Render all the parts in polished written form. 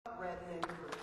Redneck Crew.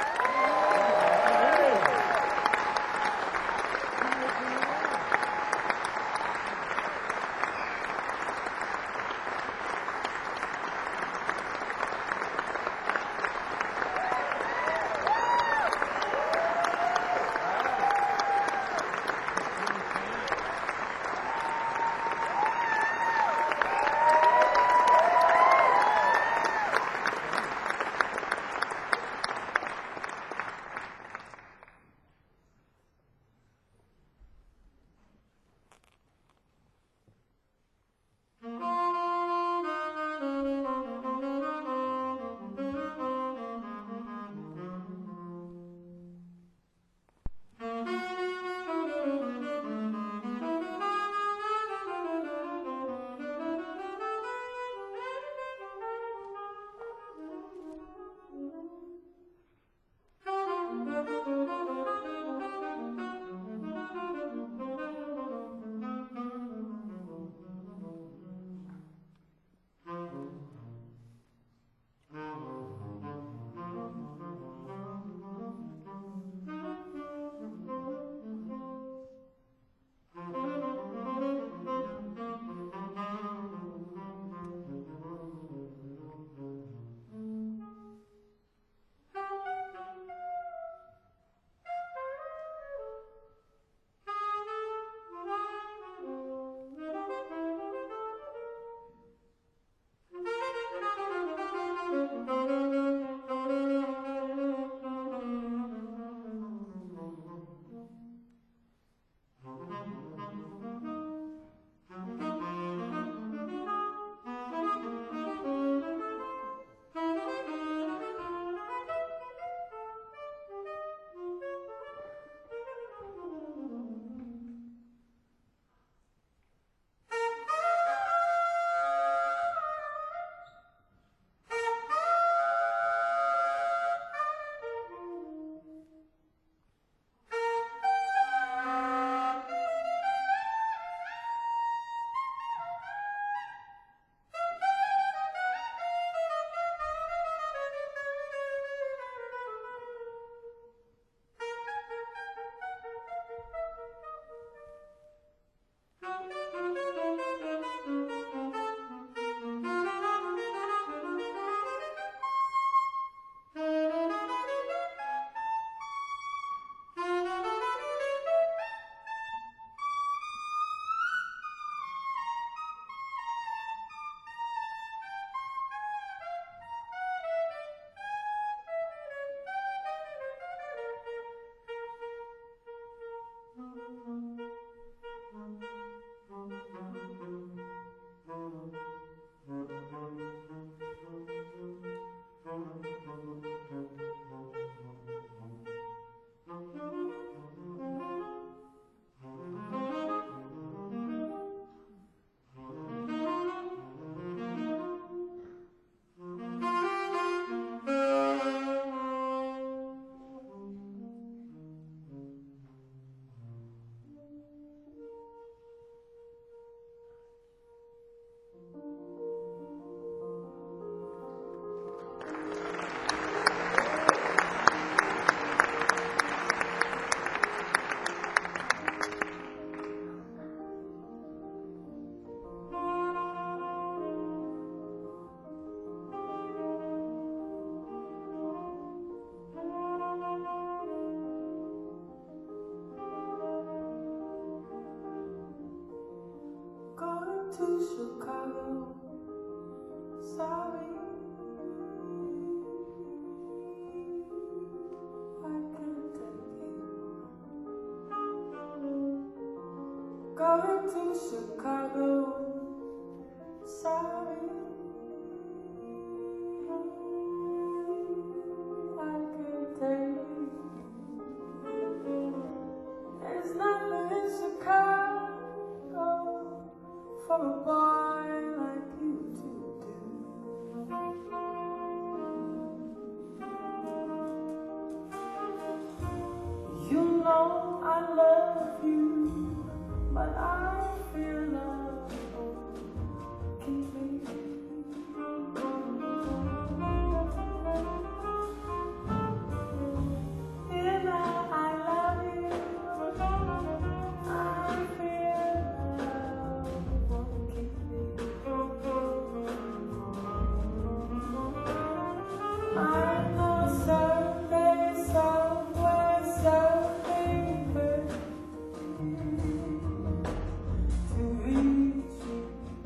To Chicago, sorry, I can't take it. Going to Chicago, sorry, I can't take it. There's nothing in Chicago for a boy like you to do. You know I love you, but I feel love can be. I know someday, somewhere, something could to reach you.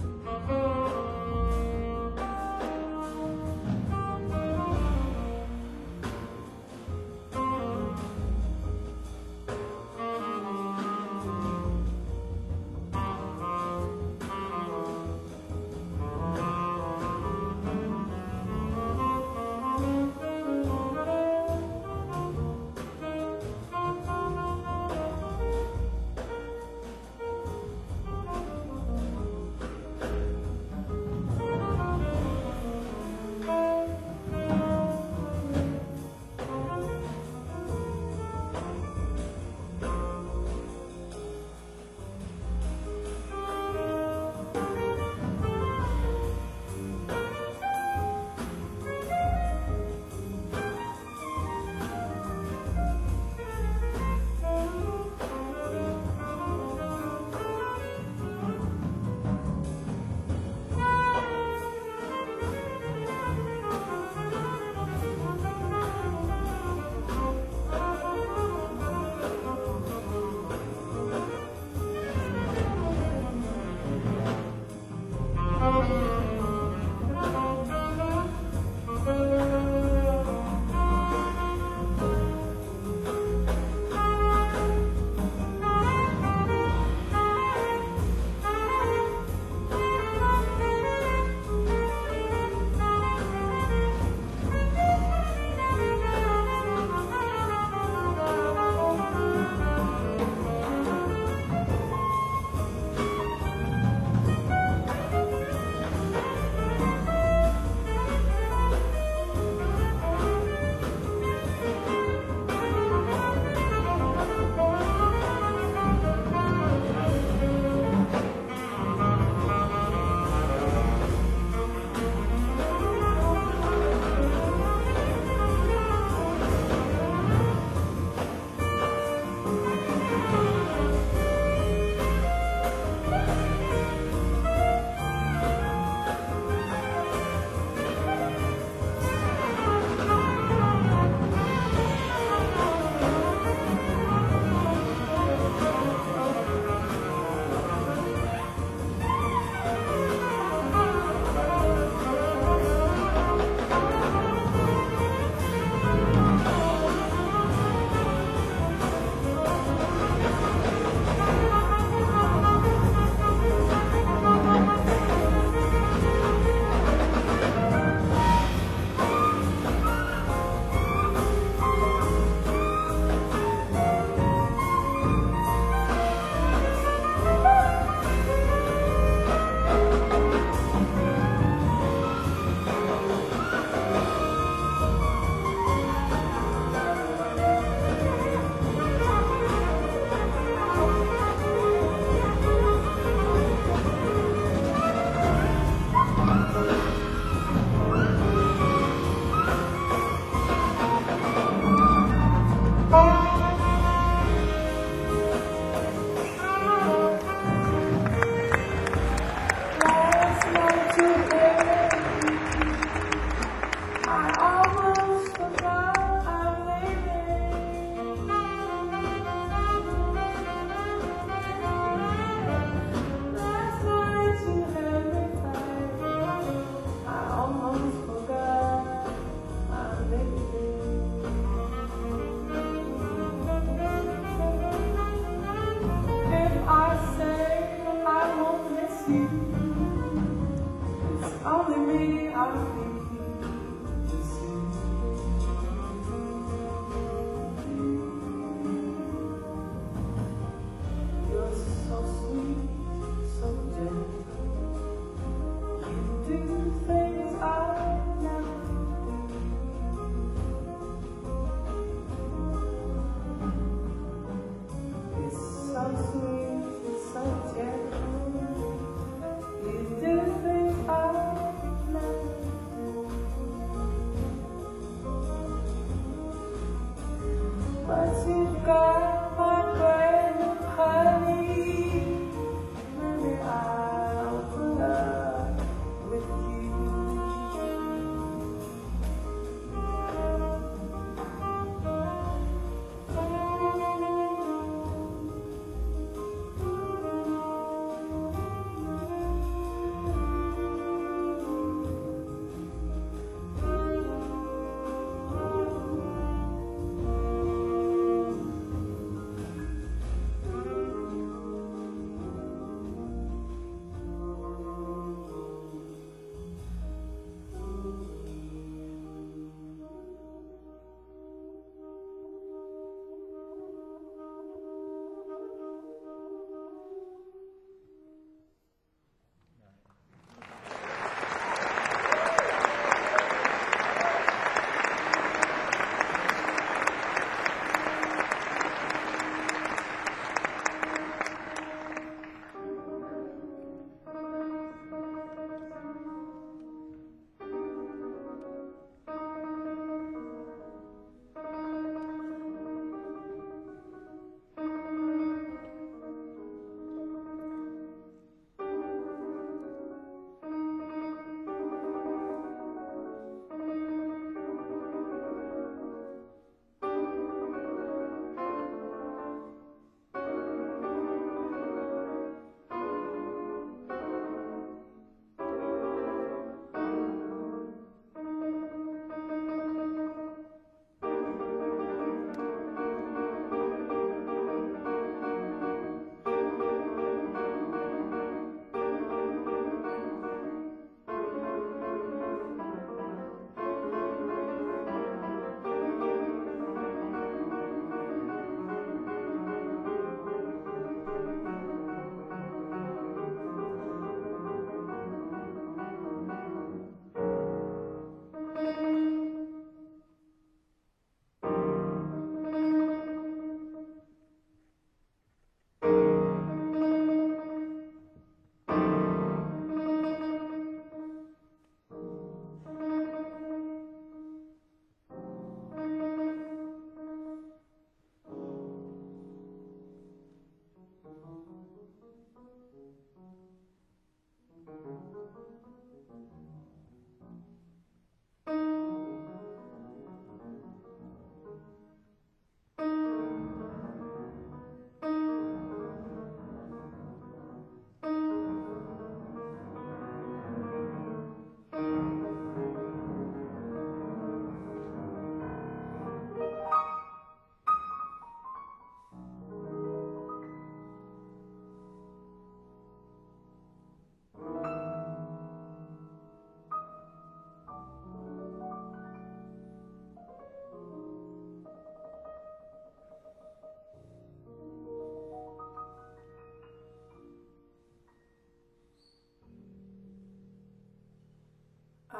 Only me, I'm thinking to see. You're so sweet, so gentle. You do things I never do. It's so sweet, it's so gentle. You do things I never do. But you've got my brain of honey. Maybe I'll put up with you.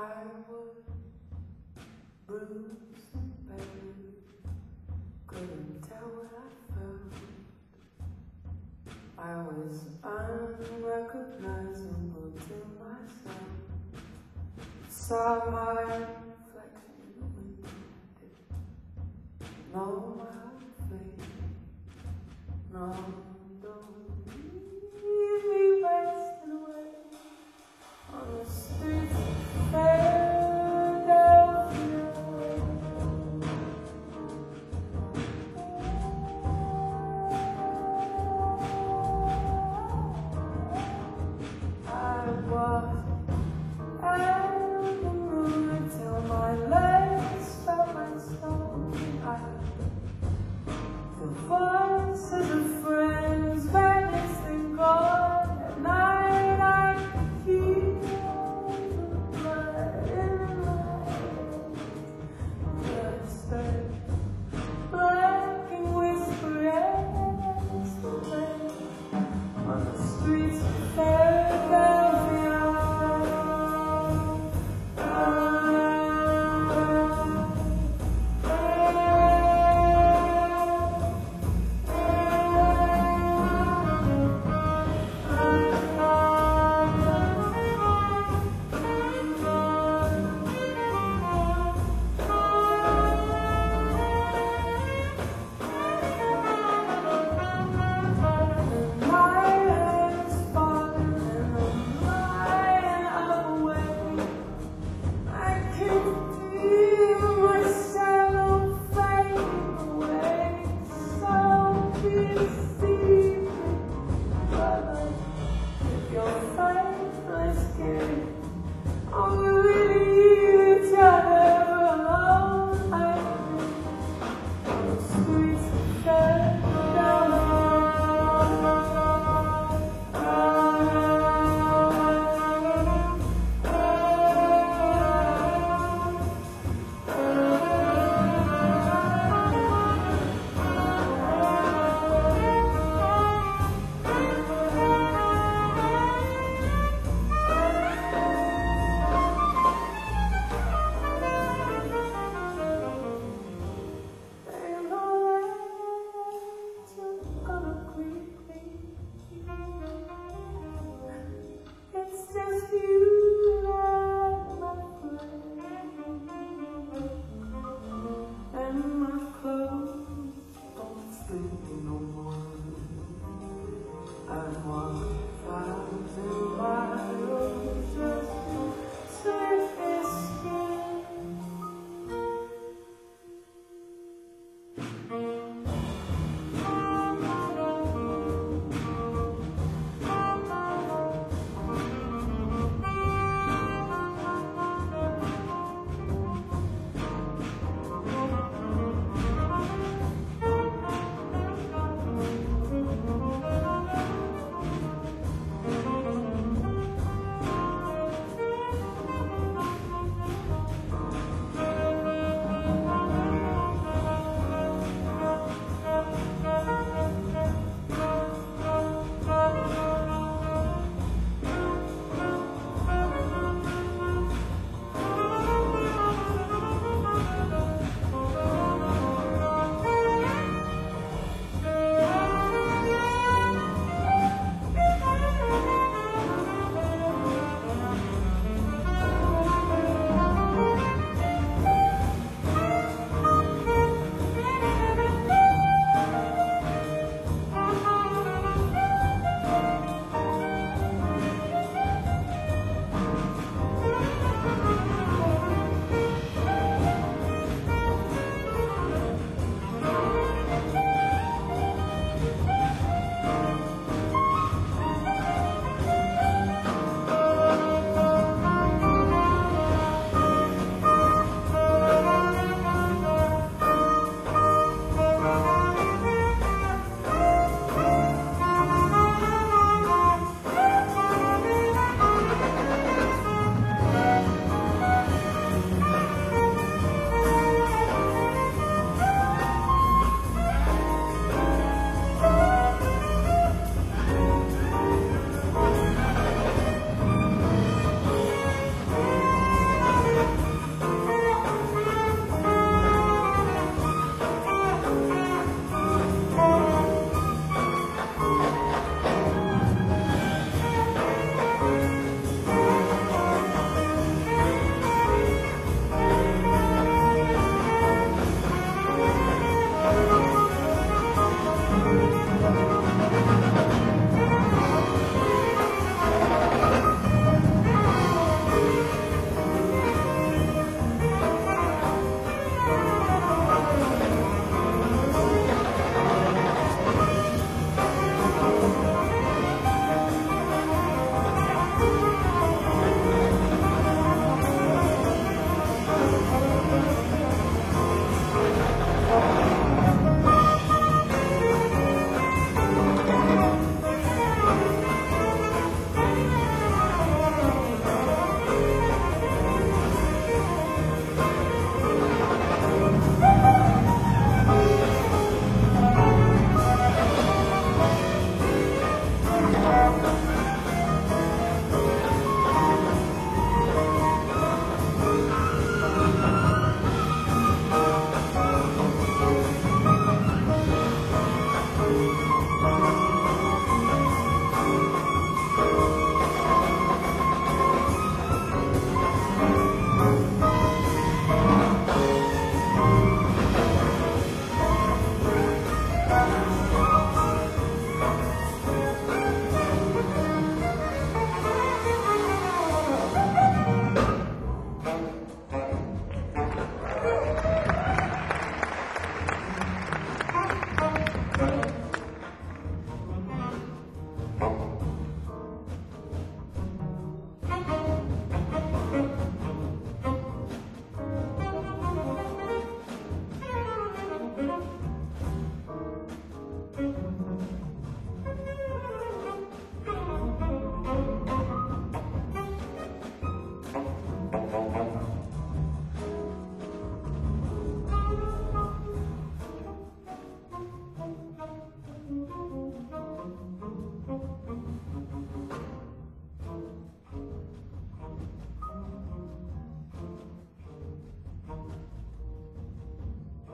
I was bruised and battered, couldn't tell what I felt. I was unrecognizable to myself. Saw my reflection in the window. Didn't know my face. No, don't leave me wasting away on the streets of Philadelphia. I walked out of the room until my legs felt my soul. The voice is a friend.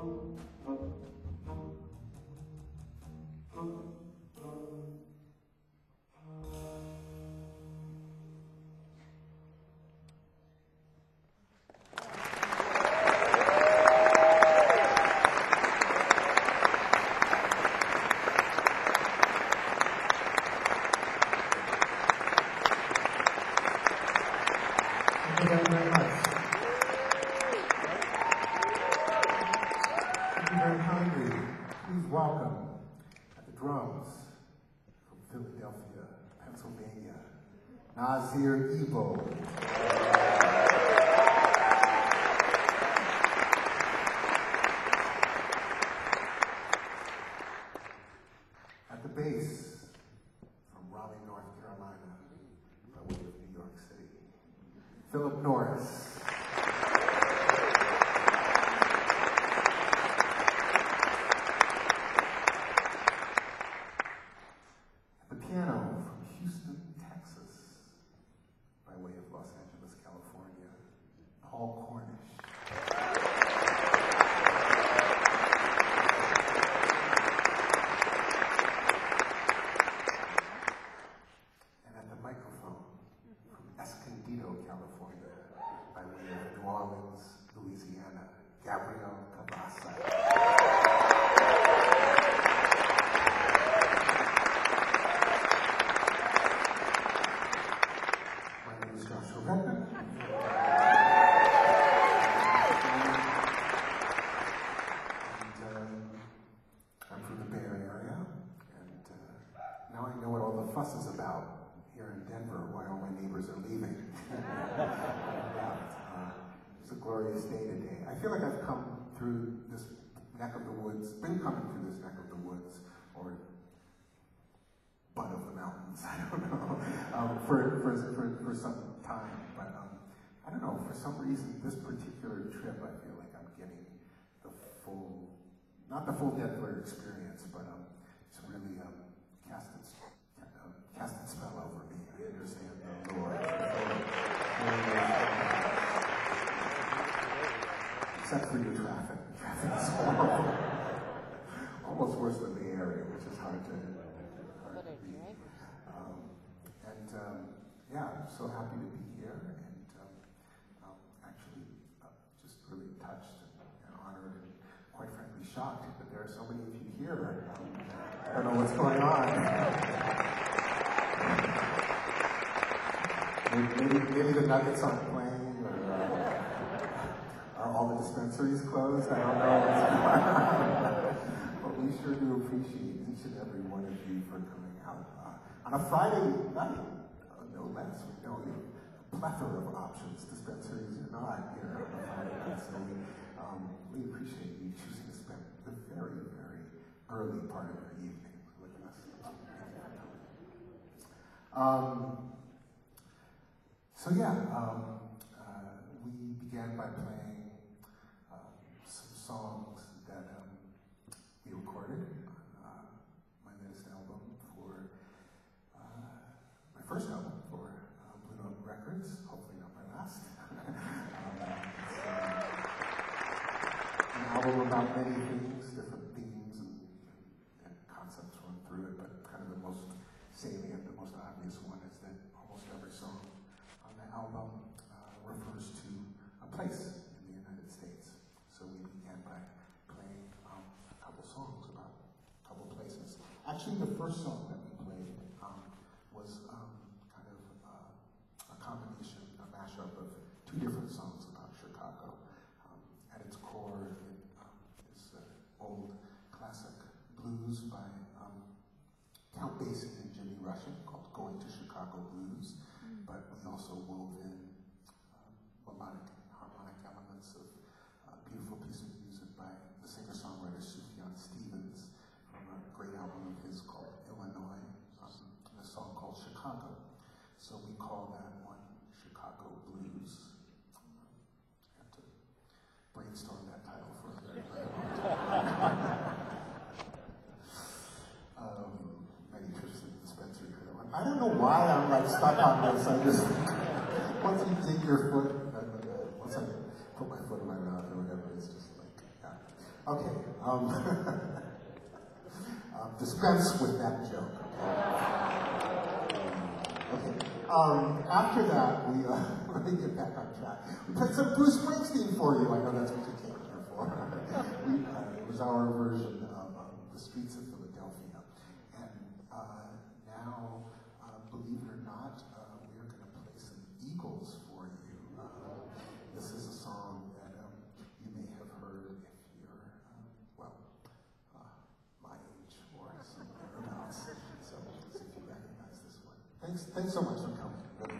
Nazir Ebo. At the bass, from Raleigh, North Carolina, by way of New York City, Philip Norris. At the piano, from Houston, Texas, by way of Los Angeles, California, Paul Cornish. And at the microphone, from Escondido, California, by way of New Orleans, Louisiana, Gabriel Cabasa. Fuss is about here in Denver, why all my neighbors are leaving. It's a glorious day today. I feel like I've come through this neck of the woods, been coming through this neck of the woods, or butt of the mountains, I don't know, for some time. But I don't know, for some reason, this particular trip, I feel like I'm getting the full, not the full Denver experience, but it's really cast its spell over me. I understand the Lord. Except for your traffic. Traffic's horrible. Almost worse than the area, which is hard to read. Yeah, I'm so happy to be here, and actually just really touched and honored and quite frankly shocked that there are so many of you here. I don't know what's going on. Maybe the Nuggets aren't playing, or are all the dispensaries closed? I don't know what's going on. But we sure do appreciate each and every one of you for coming out on a Friday night. No less. We know you have a plethora of options. Dispensaries are not here on a Friday night, so we appreciate you choosing to spend the very, very early part of your evening with us. So yeah, we began by playing some songs that we recorded on my latest album for my first album for Blue Note Records, hopefully not my last. It's an album about many things, different themes and concepts run through it, but kind of the most salient, the most obvious one is that almost every song on the album refers to a place in the United States. So we began by playing a couple songs about a couple places. Actually, the first song that we played was kind of a combination, a mashup of two different songs about Chicago. At its core, it is old classic blues by Count Basie and Jimmy Rushing called Going to Chicago Blues, but we also wove in melodic, harmonic elements of a beautiful piece of music by the singer-songwriter Sufjan Stevens from a great album of his called Illinois, a song called Chicago. So we call that one Chicago Blues. I have to brainstorm that title for a very, very long time. Many trips to the dispensary. I don't know why I'm like stuck on this. I just, once you dig your foot, once I put my foot in my mouth or whatever, it's just like, yeah. Okay. Dispense with that joke. Okay. After that, we let me get back on track. We played some Bruce Springsteen for you. I know that's what you came here for. It was our version of The Streets of Philadelphia. And now, believe it or not, we are going to play some Eagles for you. This is a song that you may have heard if you're, my age or some thereabouts. So let's see if you recognize this one. Thanks so much for coming. Really.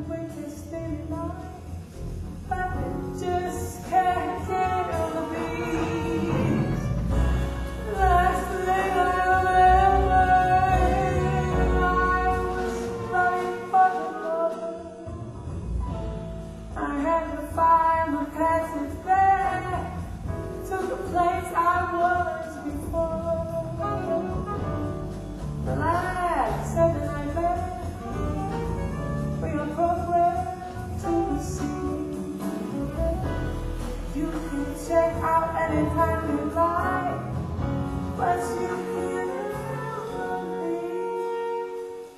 we can stay alive, but it just can't handle the beats. Last thing I remember, I was running for the Lord. I had to find my passage there to the place I was before. The last Sunday night band, we are programmed to the sea. You can check out anytime you like, but you can never leave.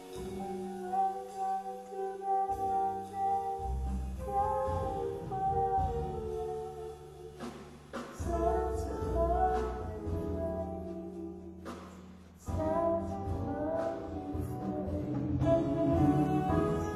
Such a lovely place, such a lovely place.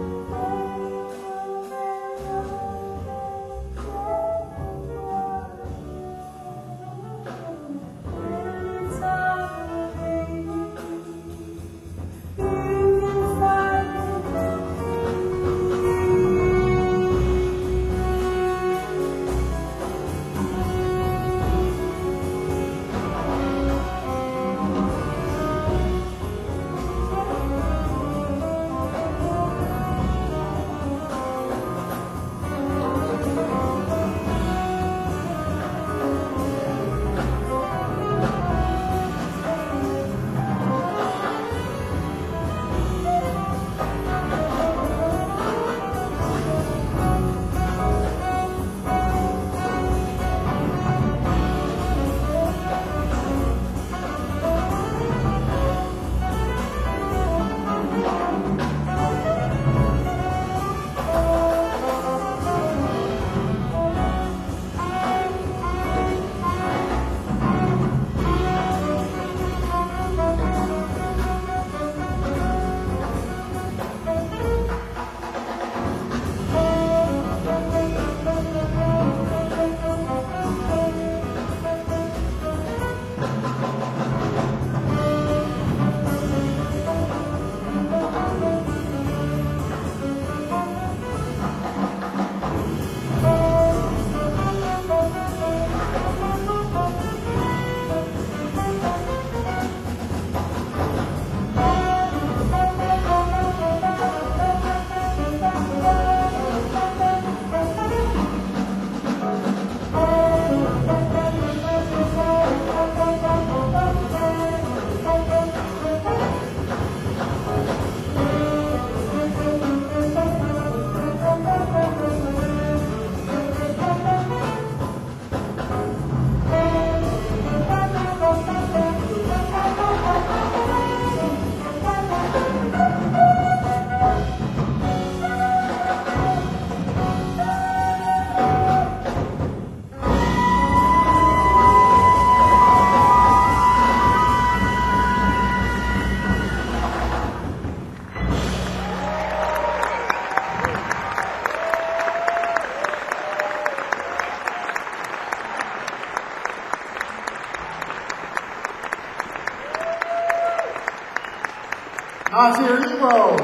Nazir Ebro,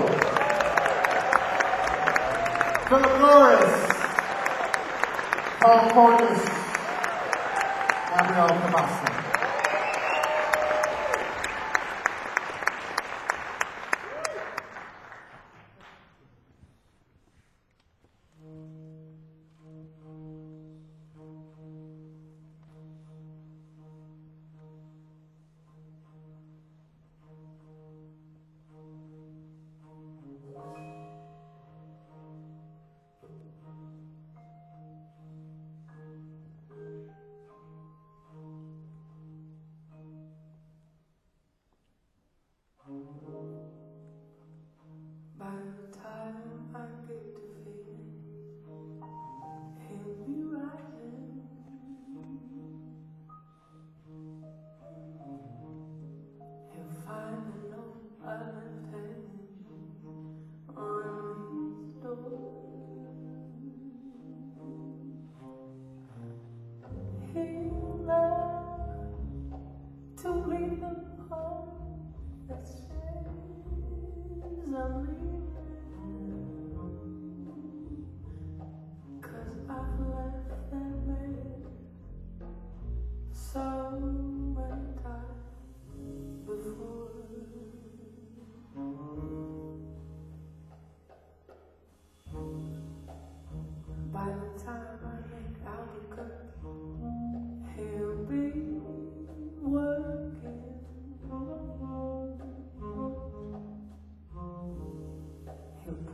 Philip Norris, Paul Portis, Gabriel Cabasa.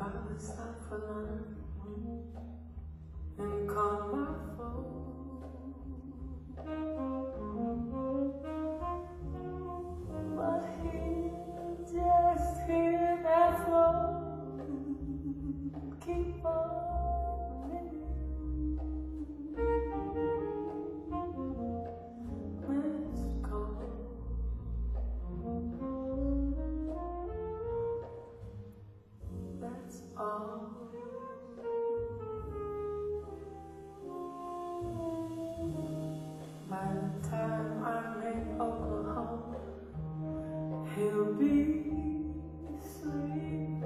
I stop for lunch and call my phone. But he'll just hear that phone keep on ringing. Missed call. That's all. By the time I make Oklahoma, he'll be sleeping.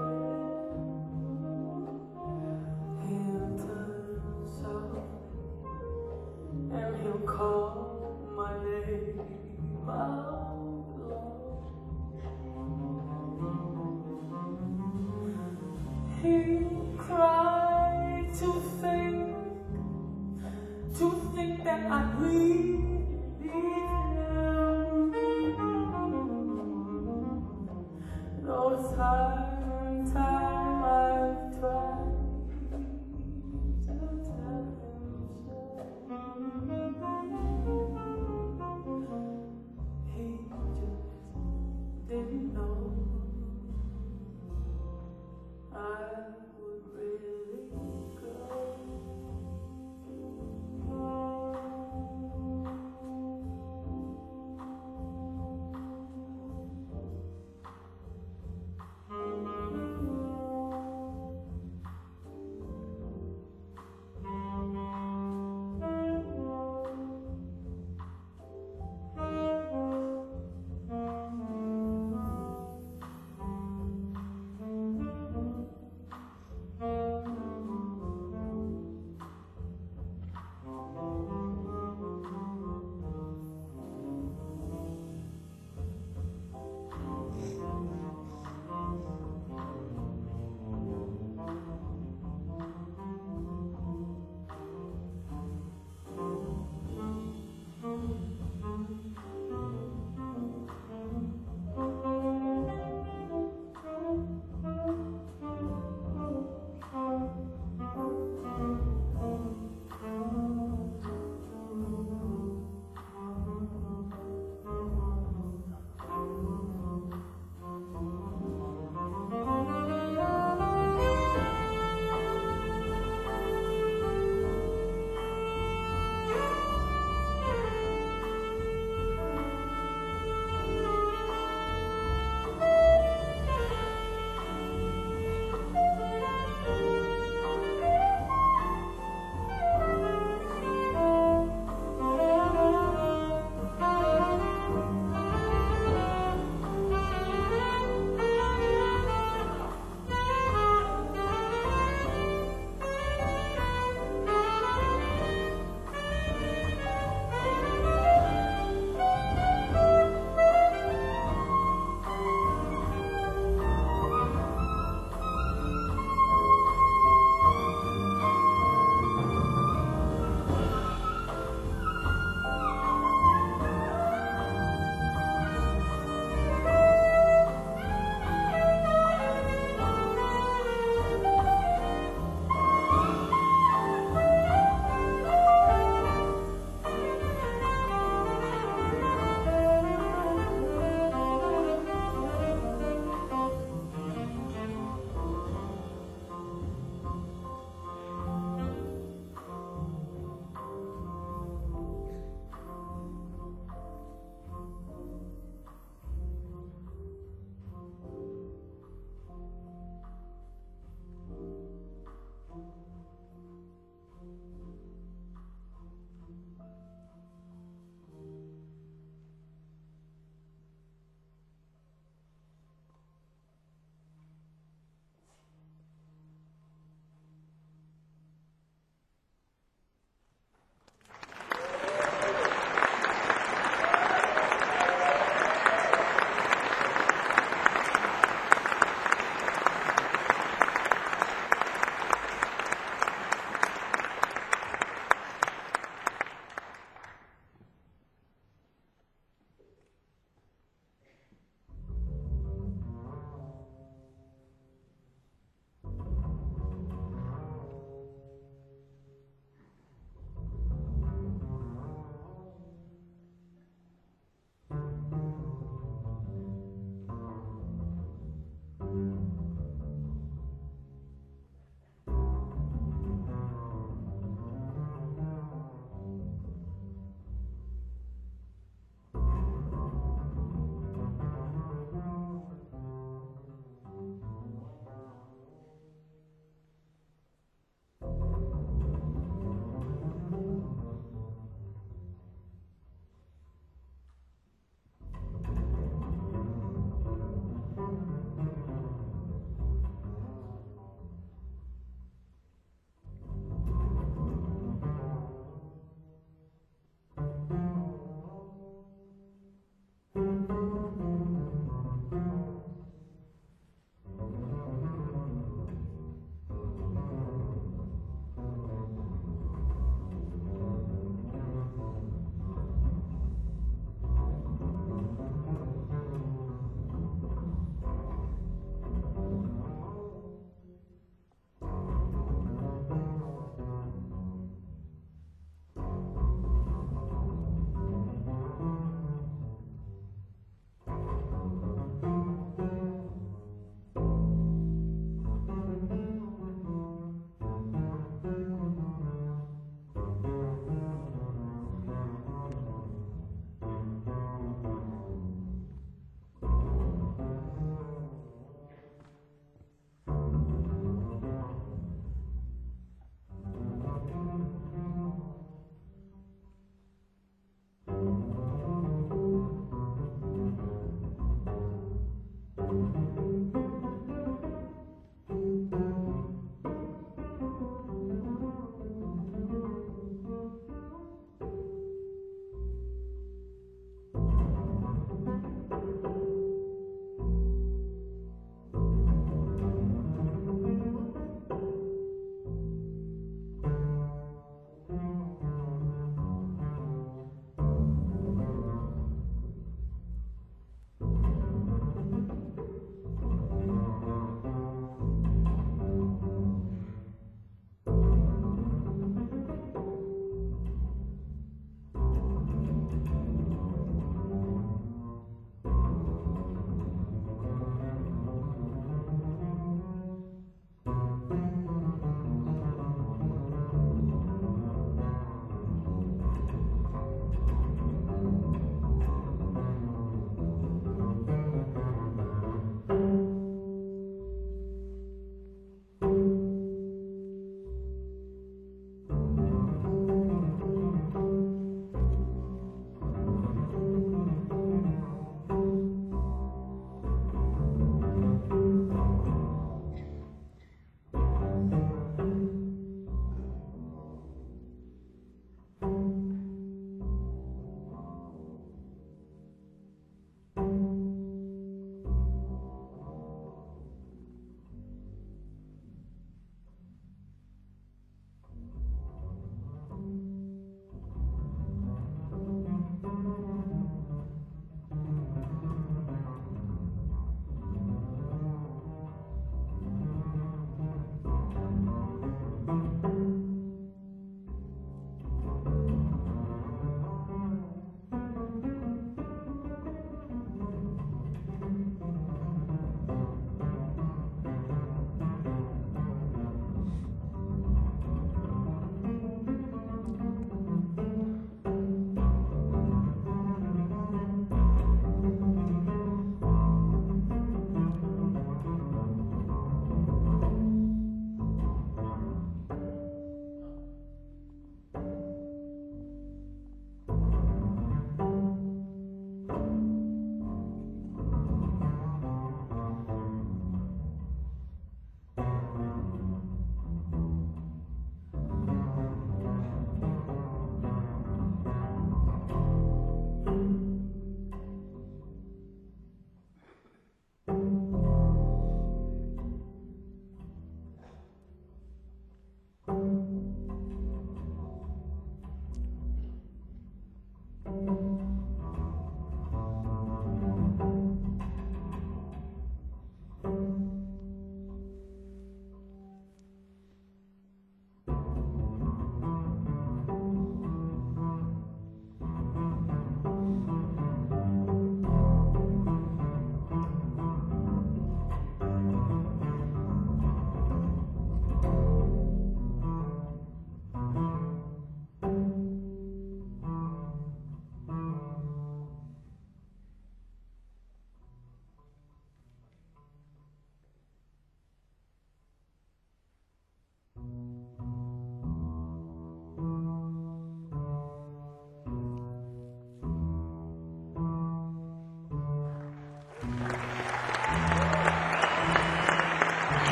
He'll turn soft and he'll call my name out loud. He'll cry.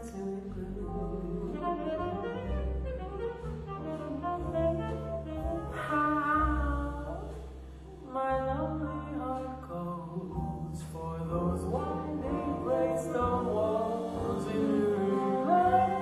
dancing blue. How my lonely heart goes for those winding gravestone walls in life.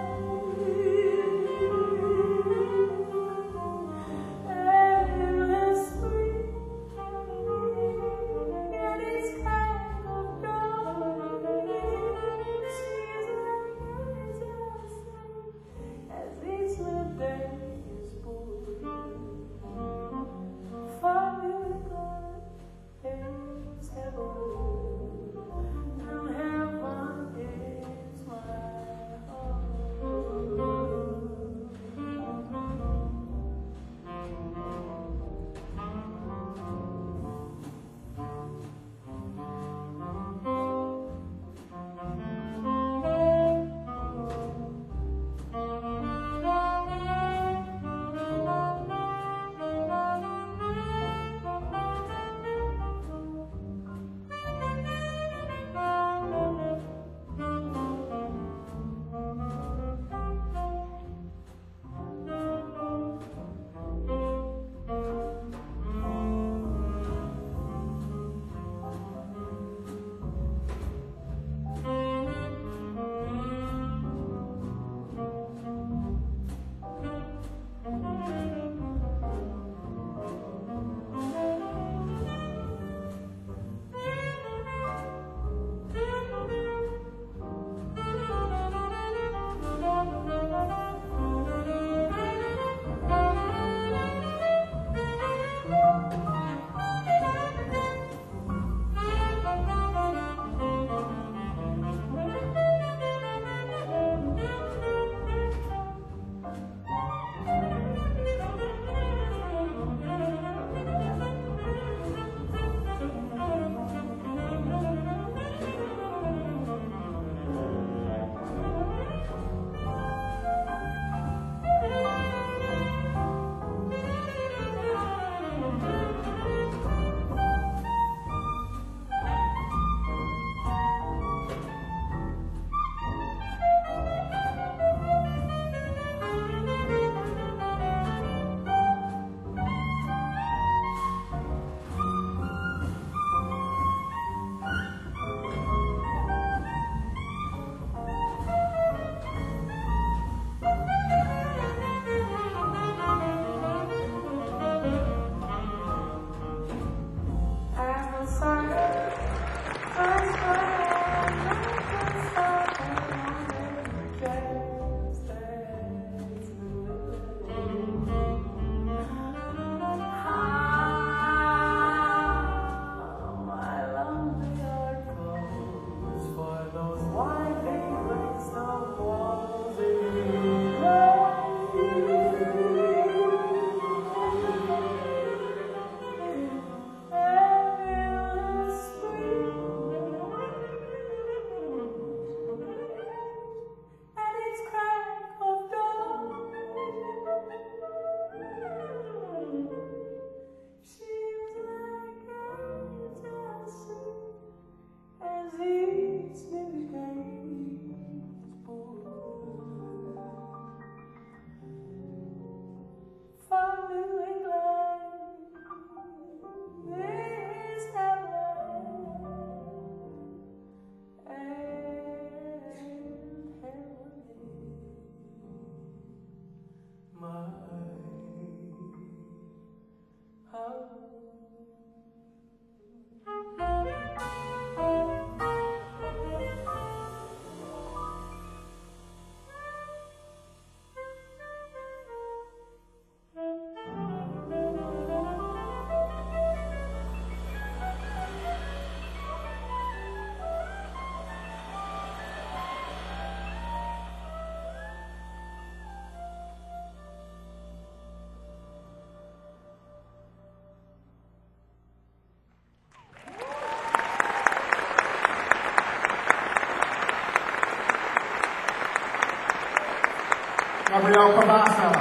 Gabrielle Cabasa,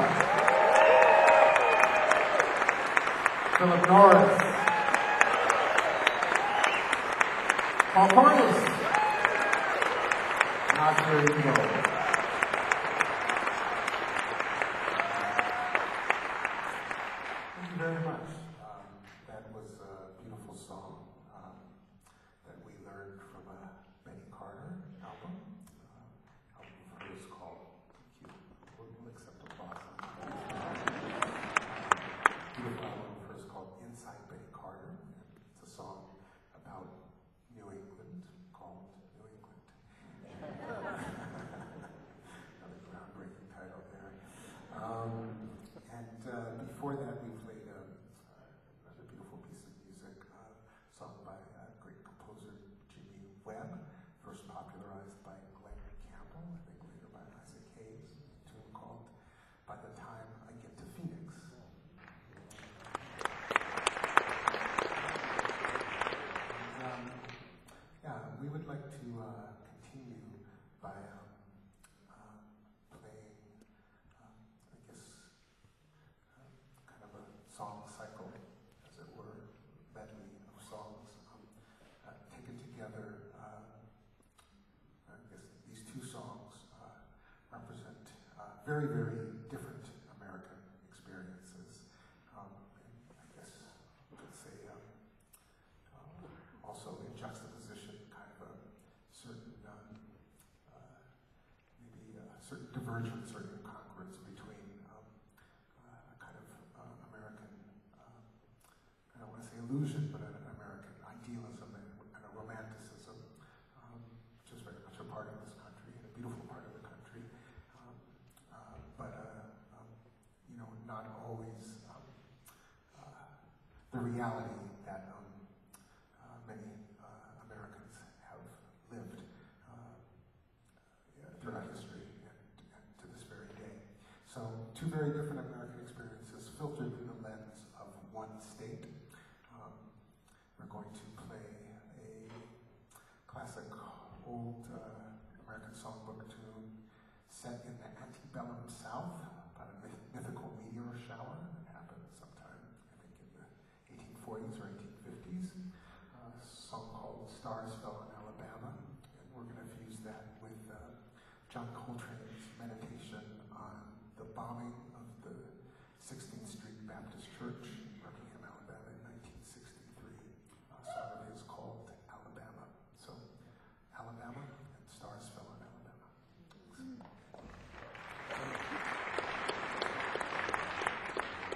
Philip Norris, Paul Corliss, Oscar Eagle. very, very different American experiences. And I guess I could say also in juxtaposition, kind of a certain maybe a certain divergence or incongruence between a kind of American, I don't want to say illusion, but an American idealism and a romanticism, which is very much a part of this country and a beautiful part of the country, but you know, not always the reality that many Americans have lived throughout history and to this very day. So, two very different American experiences filtered through the lens of one state. We're going to play a classic old American songbook tune set in the antebellum South, about a mythical meteor shower that happened sometime, I think, in the 1840s or 1850s. A song called Stars Fell in Alabama, and we're going to fuse that with John Coltrane's meditation on the bombing of the 16th Street Baptist Church in Birmingham, Alabama in 1963. A song of his called Alabama. So, Alabama and Stars Fell in Alabama. Thanks.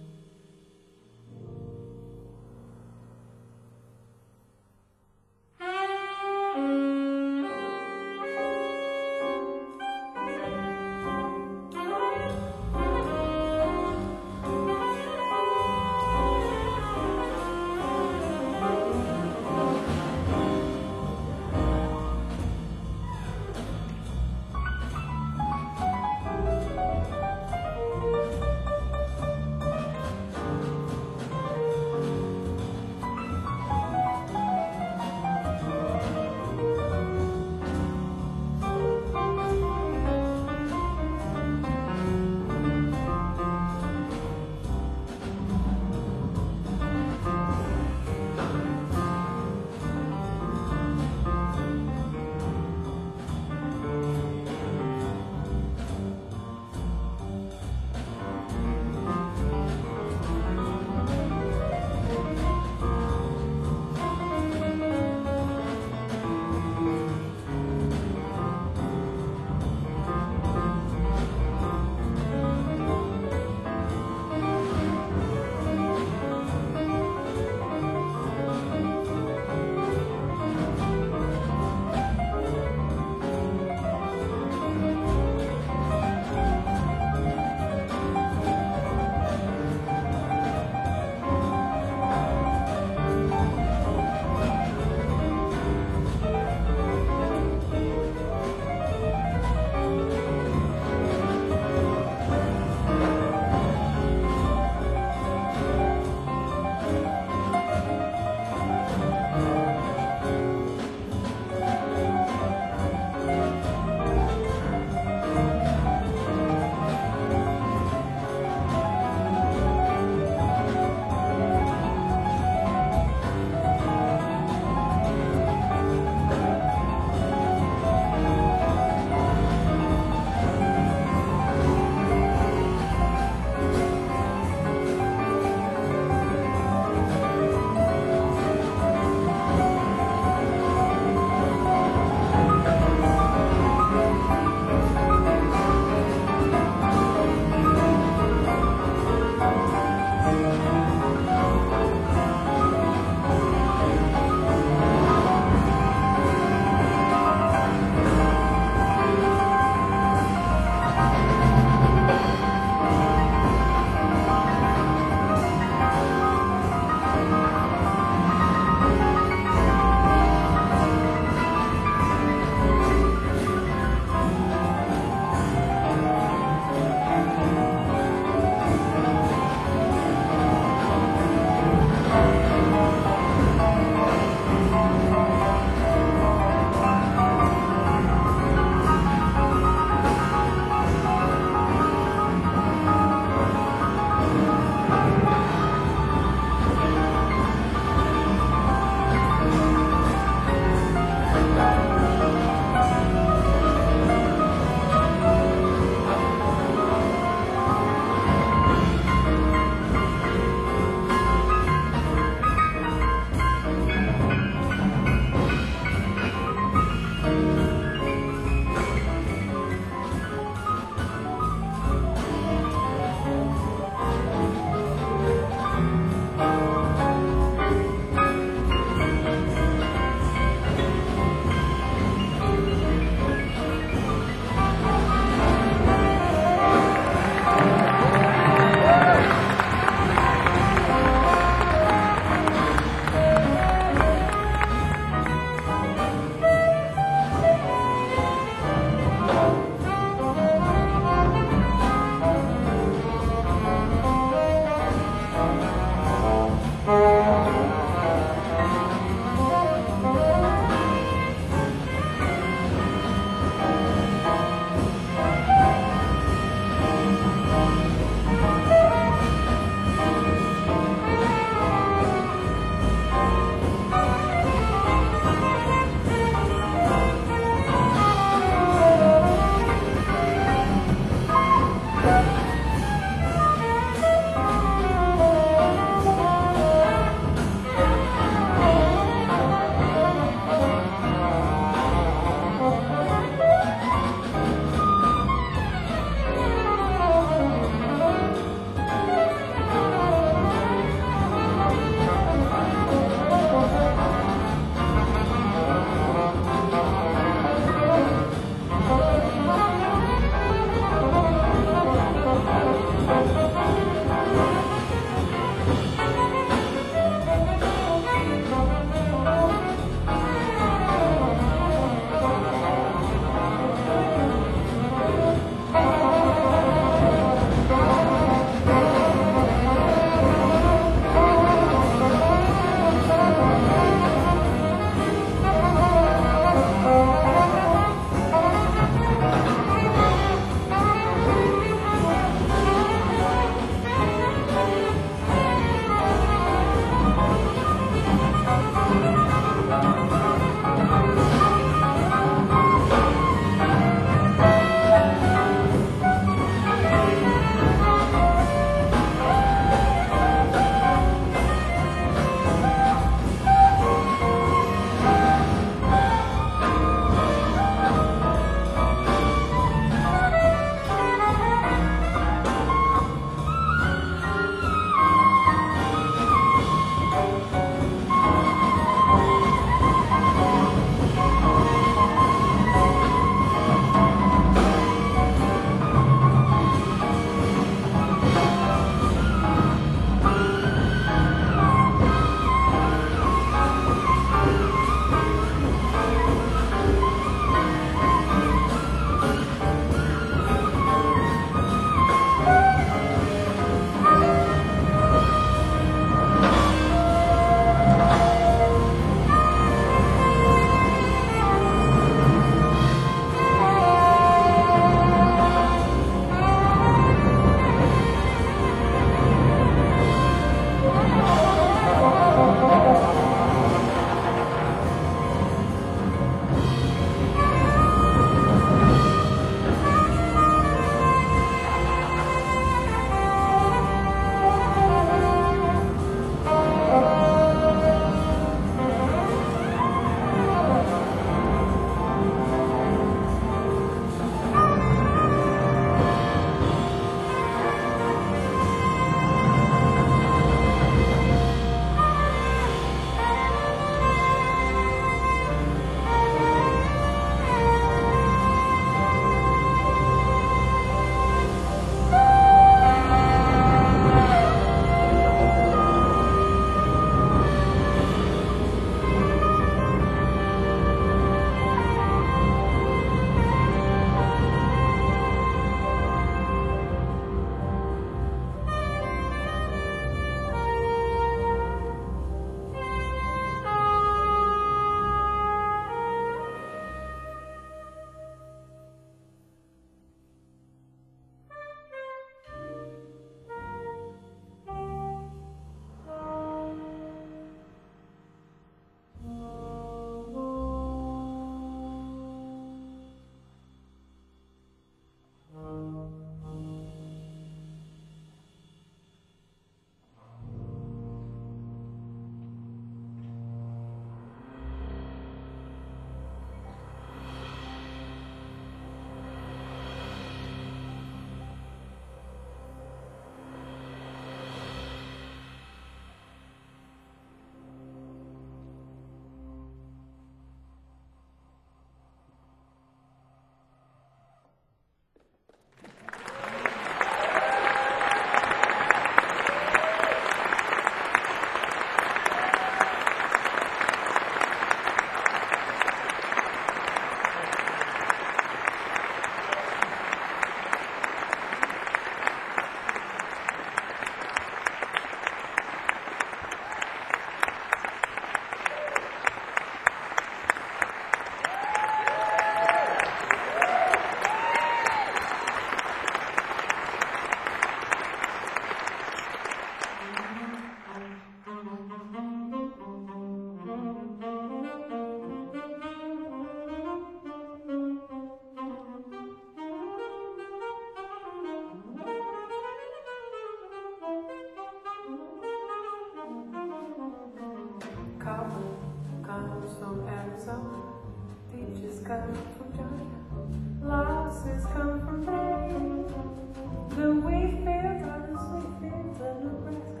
Arizona, peaches come from Georgia, losses come from Maine. The wheat fields are the sweet fields of Nebraska.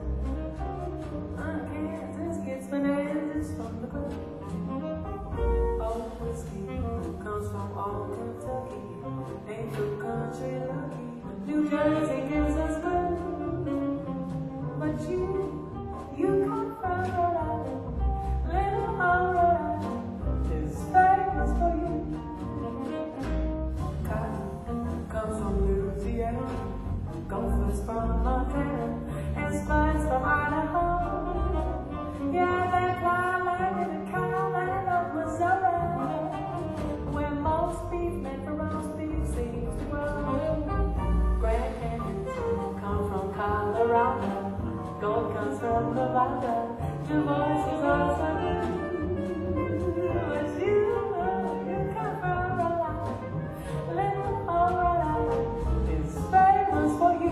Kansas gets bananas from the ground. Old whiskey comes from old Kentucky. Ain't the country lucky? New Jersey gives us good. But you come from Rhode Island. Little old Rhode Island is famous for you. Cotton comes from Louisiana. Gophers from Montana. And spice from Idaho. Yeah, that Clyde and the Caroline of Missouri, where most beef made from roast beef seems to grow. Grand Canyons come from Colorado. Gold comes from Nevada. Your voice is awesome. But you come from Rhode Island. Little old Rhode Island is famous for you.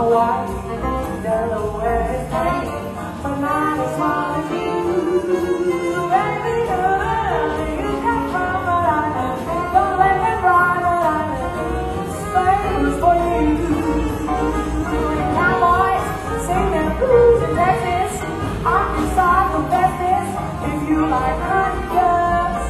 white Delaware is hanging, but not as small as you. Baby, you come from Rhode Island, don't let me cry, Rhode Island, Spain was for you. And cowboys sing their blues in Texas, Arkansas the bestest, if you like honey cups.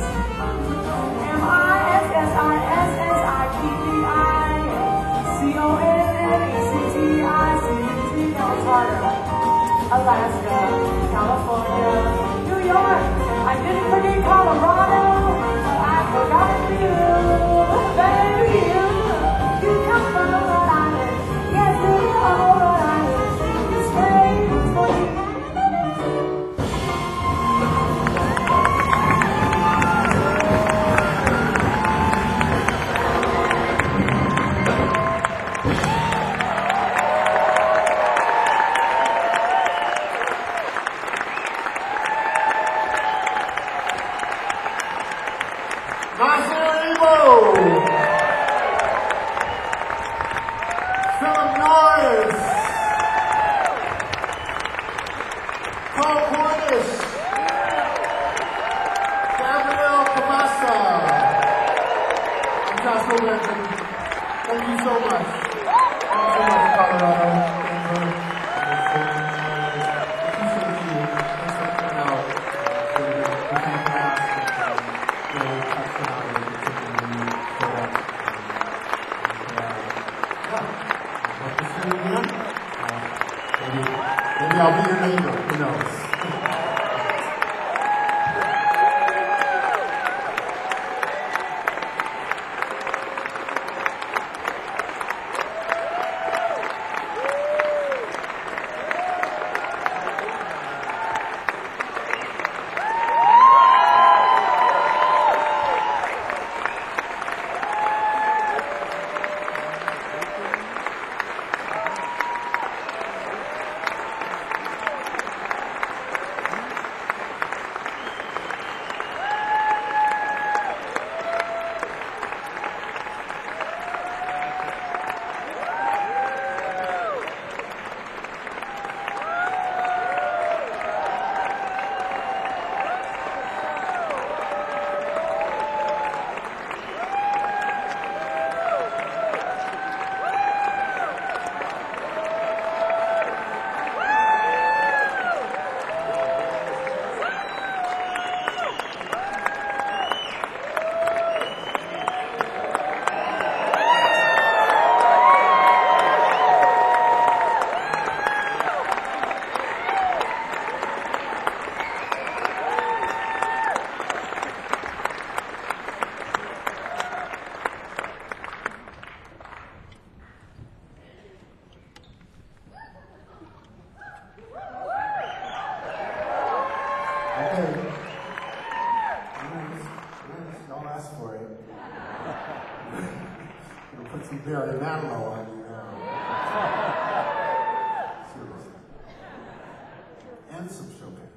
Alaska, California, New York. I didn't forget Colorado, but I forgot you. Baby, you come from Rhode Island. Yes, you know Rhode Island. This rain is for you. Maybe I'll be your neighbor, who knows? Don't ask for it. We'll put some Barry Manilow on you now. Seriously. And some Chopin.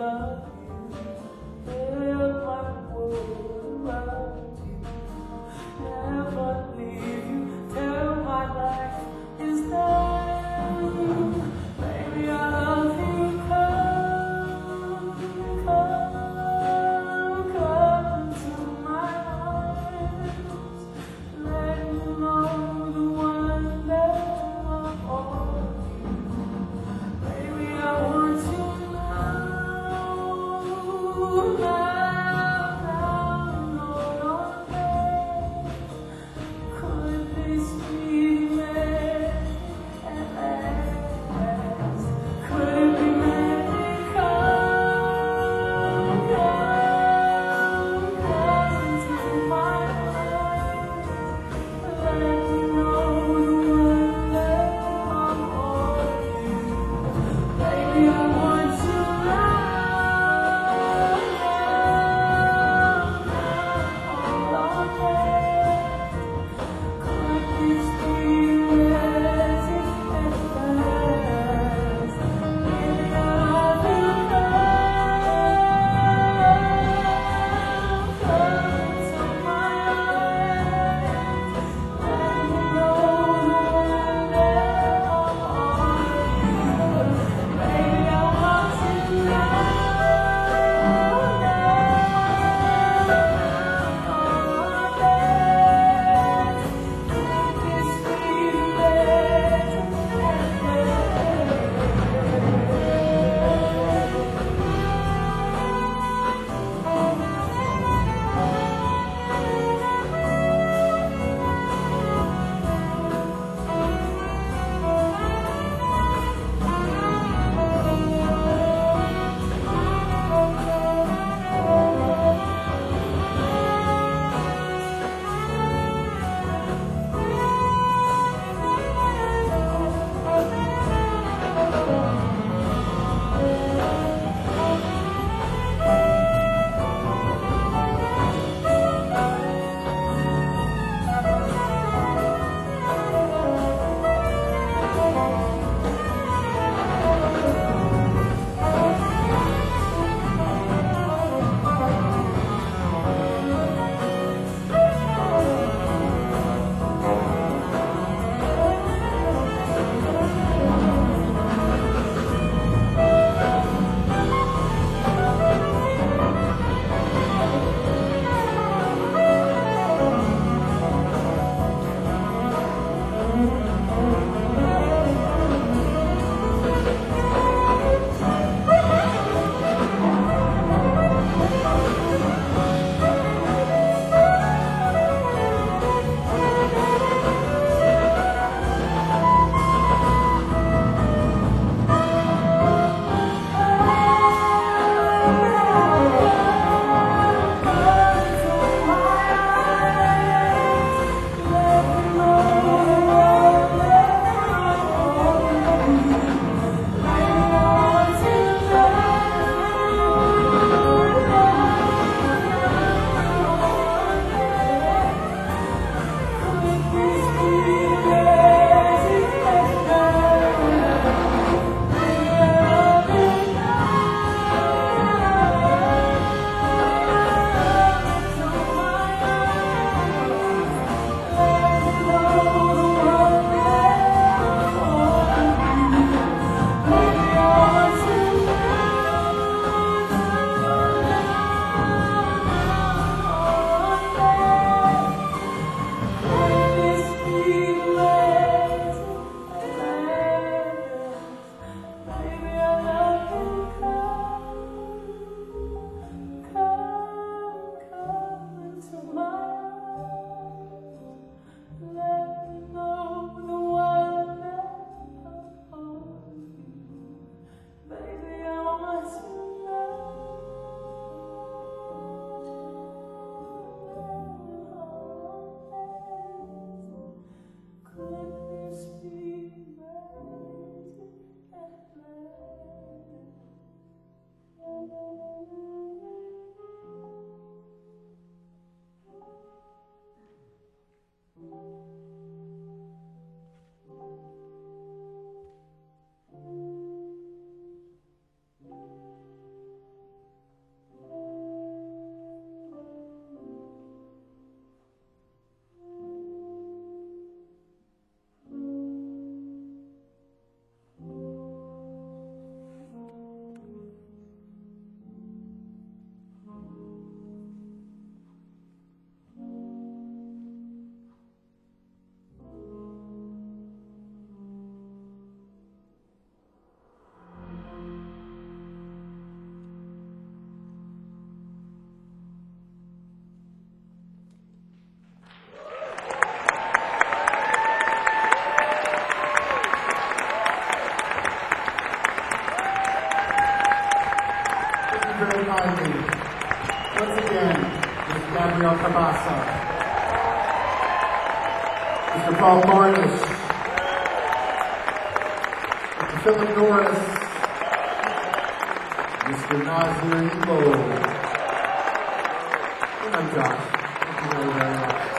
love you, build my world around you, never leave you till my life is done. Baby, I love you. Come into my arms. Let me know the one that I'm on. Baby, I want you now, no day. Could this be meant at last? Could it be meant? Come into my life. Let me know the one that I'm on. Baby, I want you all day. Could this be magic at last? Baby, I love you. Come into my life. Let me know the one that I'm on. Baby, I want you all day. Could this be magic at very kindly, once again, Ms. Gabrielle Cabasa, Mr. Paul Cornish, Mr. Philip Norris, Mr. Nazir Ebo, and I'm Josh. Thank you very much.